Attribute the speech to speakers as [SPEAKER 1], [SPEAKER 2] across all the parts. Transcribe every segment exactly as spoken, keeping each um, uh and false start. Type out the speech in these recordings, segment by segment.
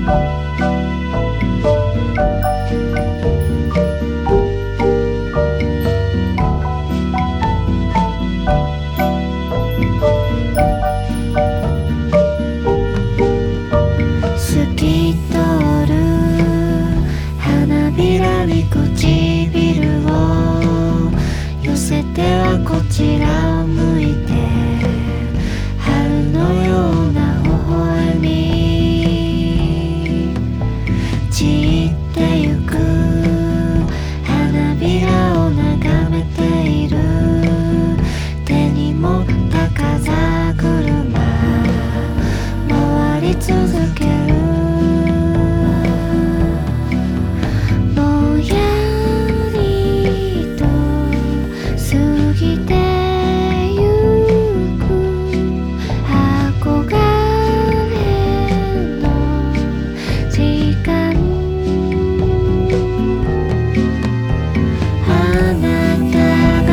[SPEAKER 1] 透き通る花びらに唇を寄せてはこちらを向いて、春のような微笑み散ってゆく花びらを眺めている。手に持った風車回り続ける。ぼんやりと過ぎてゆく憧れの時間。あなたが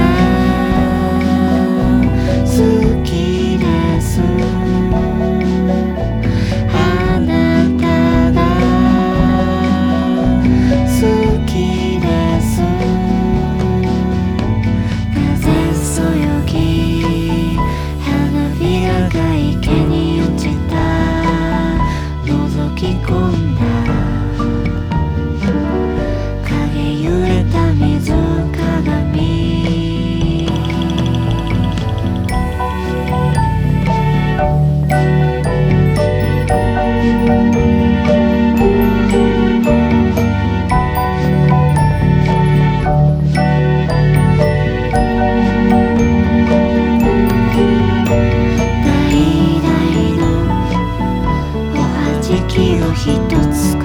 [SPEAKER 1] 好きです。あなたが好きです。風そよぎ花びらが池に落ちた。覗き込んだ影揺れた水鏡。橙のおはじきをひとつ